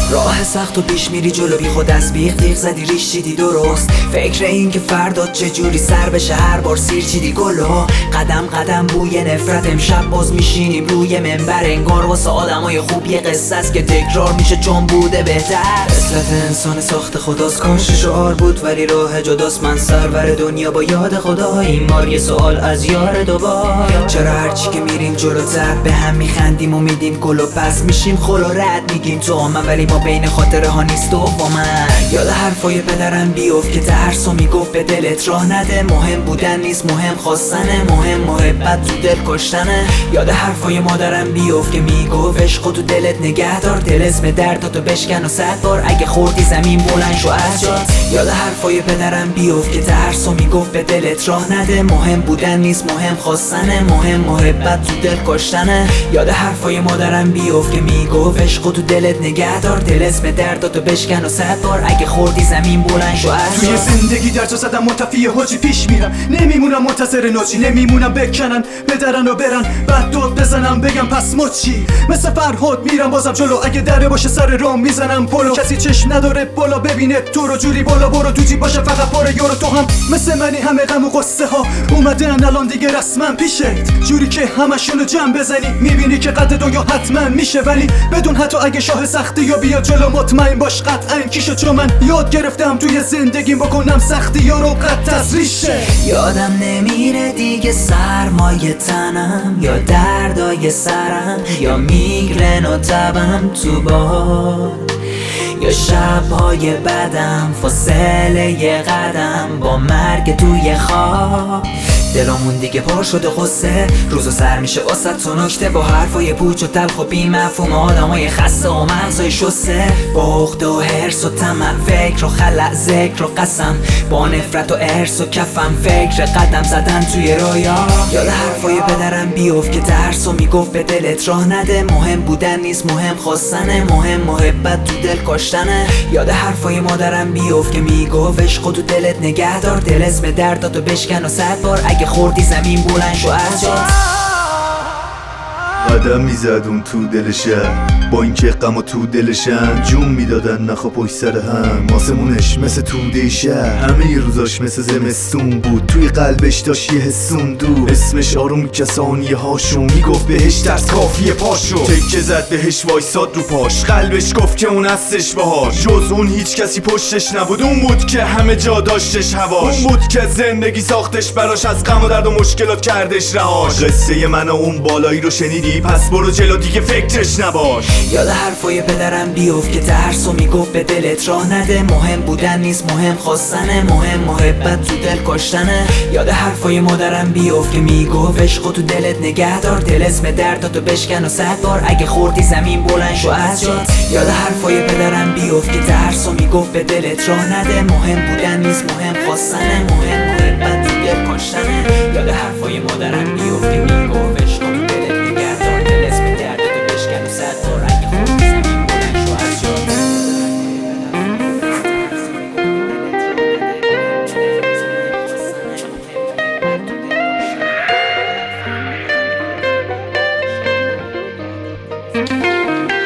راه سخت و پیش میری جلو، بی خود از بیخ تیغ زدی ریش چیدی درست. فکر این که فردا چجوری سر بشه هر بار سیر چیدی گلو. قدم قدم بوی نفرت، امشب باز میشینیم روی منبر، انگار واسه آدمای خوب یه قصه است که تکرار میشه چون بوده بهتر. اصلت انسان ساخت خداست، کاش شعار بود ولی راه جداست. من سرور دنیا با یاد خدا، این بار یه سوال از یار دوبار. چرا هرچی که میریم جلوتر به هم میخندیم و میدیم گل و پس میشیم خل و رد میگیم تو من، ولی ما بین خاطره ها نیست و با من. یاد حرفای پدرم بیفت که ترس و میگفت به دلت راه نده، مهم بودن نیست مهم خواستنه، مهم محبت تو دل کشتنه. یاد حرفای مادرم بیفت که میگفت عشق تو دلت نگه دار، دل اسم درداتو بشکن و 100 بار اگه خوردی زمین بلند شو از جات. یاد حرفای پدرم بیفت که ترس و میگفت به دلت راه نده، مهم بودن نیست مهم خواستنه، مهم محبت تو دل کشتنه. یاد حرفای مادرم بیفت که میگفت عشق تو دلت نگه دار، دل اسم درداتو بشکن و 100 بار اگه خوردی زمین بلند شو از توی زندگی در جا زدم متفی حاجی پیش میرم، نمیمونم منتظر ناجی، نمیمونم بکنن بدرن و برن بعد داد بزنم بگم پس ما چی. مثل فرهاد میرم بازم جلو، اگه دره باشه سر رام میزنم پلو. کسی چشم نداره بالا ببینه تو رو، جوری بالا برو تو جیب باشه فقط پاره یارو. تو هم مثل منی، همه غم و قصه ها اومدن الان دیگه رسما پیشت، جوری که همشونو جمع بزنی میبینی که قد دنیا حتما میشه. ولی بدون حتی اگه شاه سختی یا بیاد جلو مطمئن باش قطعا کیشه، چون من یاد گرفتم توی زندگیم بکنم سختی یا رو قد از ریشه. یادم نمیره دیگه سرمایه تنم یا دردای سرم یا میگرن و تبم تو بار، یا شبهای بدم فاصله یه قدم با مرگ توی خواب. دلمون دیگه پر شده غصه، روزو سر میشه واسه تو نکته، با حرفای پوچ و تلخ و بی مفهوم آدمای خسته و مغزای شسته. با عقده و حرص و طمع، فکر و خلع ذکر و قسم، با نفرت و ارث و کفم فکر قدم زدن توی رویا. یاد حرفای پدرم بیفت که ترس و میگفت به دلت راه نده، مهم بودن نیست مهم خواستنه، مهم محبت تو دل کشتنه. یاد حرفای مادرم بیفت که میگفت عشق تو دلت نگه دار، دل اسم درداتو بشکن و 100 بار اگه خوردی زمین بلند شو از جات. قدم میزد اون تو دل شهر، با اینکه غم و تو دلشن جون میدادن نخوا پشت سر هم. آسمونش مثل توده شهر، همه روزاش مثل زمستون بود، توی قلبش داشت یه حسون دور، اسمش آروم کسانیه هاشون میگفت بهش ترس کافیه پاشو. تکه زد بهش وایساد رو پاش، قلبش گفت که اون هستش باهاش، جز اون هیچ کسی پشتش نبود، اون بود که همه جا داشتش هواش، اون بود که زندگی ساختش براش، از غم و درد و مشکلات کردش رهاش. قصه من و اون بالایی رو شنیدی پس برو جلو دیگه فکرش نباش. یاد حرفای پدرم بیفت که ترس و میگفت به دلت راه نده، مهم بودن نیست مهم خواستنه، مهم محبت تو دل کشتنه. یاد حرفای مادرم بیفت که میگفت عشق تو دلت نگه دار، دل اسم درداتو بشکن و 100 بار اگه خوردی زمین بلند شو از جات. یاد حرفای پدرم بیفت که ترس و میگفت به دلت راه نده، مهم بودن نیست مهم خواستنه، مهم محبت تو دل کشتنه. یاد حرفای مادرم بیفت که میگفت عشق تو دلت نگه دار، دل اسم درداتو بشکن و 100 بار اگه خوردی زمین بلند شو از جات. Thank you.